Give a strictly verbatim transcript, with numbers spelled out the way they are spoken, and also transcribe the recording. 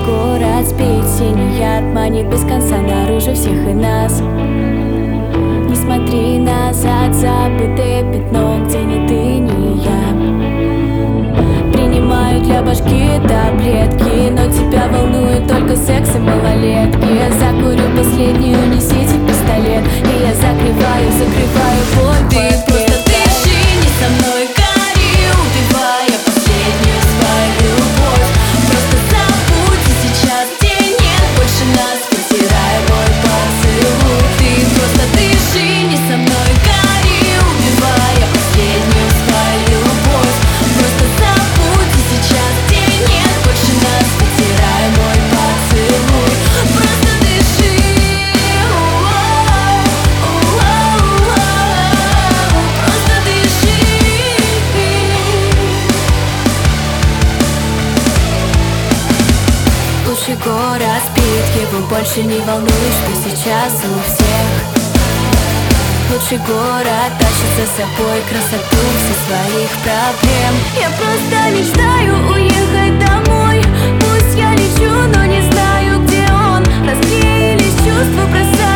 город спит, синий яд манит без конца наружу всех и нас. Не смотри назад, забытое пятно, где ни ты, ни я. Принимаю для башки таблетки, но тебя волнует только секс и малолетки. Закурю последнюю, несите пистолет, и я закрываю, закрываю боль. Ты просто дыши, не со мной гори, убивая последнюю свою любовь. Просто забудь, и сейчас день нет больше нас, вытирай мой поцелуй. Ты просто дыши, не со мной гори, убивая последнюю свою любовь. Просто забудь, и сейчас день нет больше нас, вытирай мой поцелуй. Просто дыши, просто дыши. Лучший город спит, его больше не волнует, что сейчас у всех. Лучший город тащит за собой красоту всех своих проблем. Я просто мечтаю уехать домой. Пусть я лечу, но не знаю, где он. Расклеились чувства, бросаю.